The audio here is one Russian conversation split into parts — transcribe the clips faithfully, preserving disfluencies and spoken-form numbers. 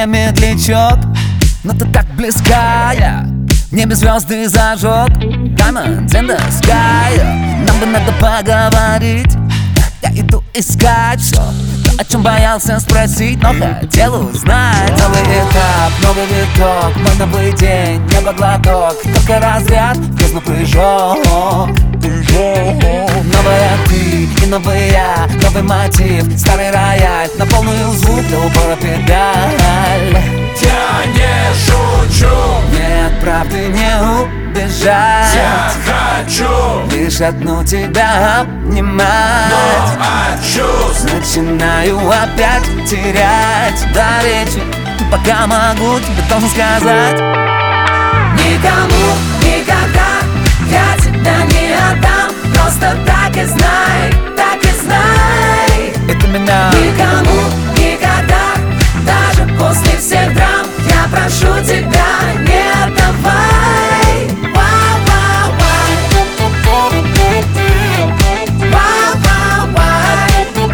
не медлячок, но ты так близкая. В небе звезды зажег, Diamonds in the sky. Нам бы надо поговорить, я иду искать все, то, о чем боялся спросить, но хотел узнать. Новый этап, новый виток, мой новый день, небо глоток, только разряд, в бездну прыжок. Новая ты и новый я, новый мотив, старый рояль, на полную звук до упора педаль. Я не шучу, нет, правды не убежать. Я хочу лишь одну тебя обнимать, но от чувств начинаю опять терять до речи, пока могу тебе должен сказать. Никому никогда я тебя не отдам, просто так и знай, так и знай. Это меня. Никому никогда, даже после всех драм, я прошу тебя, не отдавай. Вау, вау, вау. Вау, вау, вау.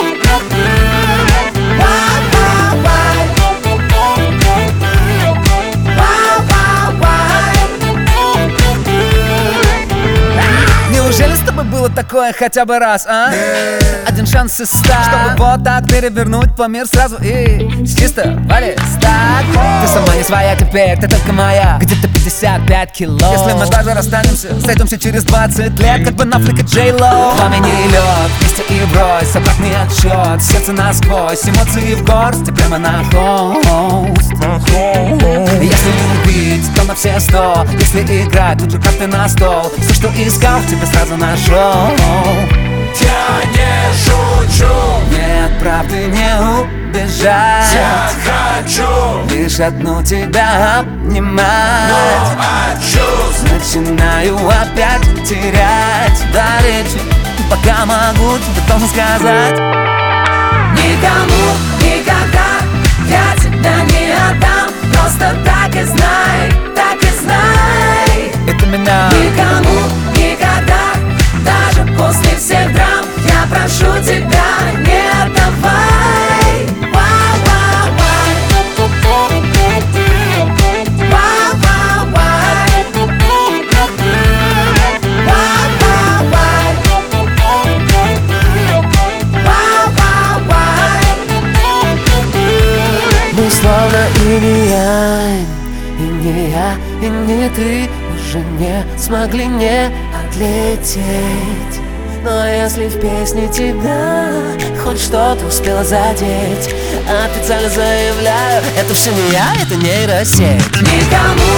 Вау, вау, вау. Вау, вау, вау. Неужели с тобой было такое хотя бы раз, а? Один шанс из ста, чтобы вот так перевернуть по мир сразу и с чистого листа. Ты сама не своя теперь, ты только моя. Где-то пятьдесят пять кило. Если мы даже расстанемся, сойдемся через двадцать лет, как бы на флик и Джей Ло. Пламени и лед, вместе и врозь, обратный отсчет, сердце насквозь, эмоции в горсти, прямо на холст. Если любить, то на все сто, если играть, тут же карты на стол. Все, что искал, в тебе сразу нашел. Я не шучу, нет, правды не убежать. я хочу лишь одну тебя обнимать, но от чувств начинаю опять терять до речи, пока могу тебе должен сказать. Никому никогда я тебя не отдам, просто так и знай, так и знай. Это меня. Никому никогда, даже после всех драм, я прошу тебя, не отдавай. Вау, вау, вау. Вау, вау, вау. Вау, вау, вау. Вау, вау, вау. Мы словно и не я, и не я, и не ты уже не смогли не отлететь. Но если в песне тебя хоть что-то успела задеть, официально заявляю, это все не я, это нейросеть. Никому